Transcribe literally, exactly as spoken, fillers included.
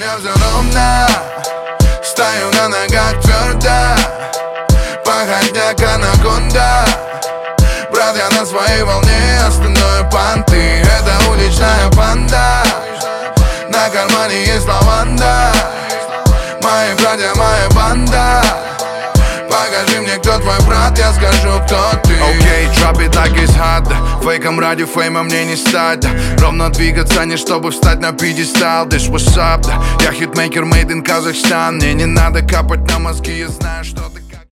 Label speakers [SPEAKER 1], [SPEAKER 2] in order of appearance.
[SPEAKER 1] меня все ровно, стою на ногах твердо, походняк анаконда. Брат, я на своей волне, остальное понты. Это уличная банда, на кармане есть лаванда. Мои братья, моя банда. Покажи мне, кто твой брат, я скажу, кто ты.
[SPEAKER 2] Окей, okay, drop it like it's hot. Фейком ради фейма мне не стать, да. Ровно двигаться, не чтобы встать на пьедестал. This what's up, да. Я хитмейкер made in Казахстан. Мне не надо капать на мозги, я знаю, что ты.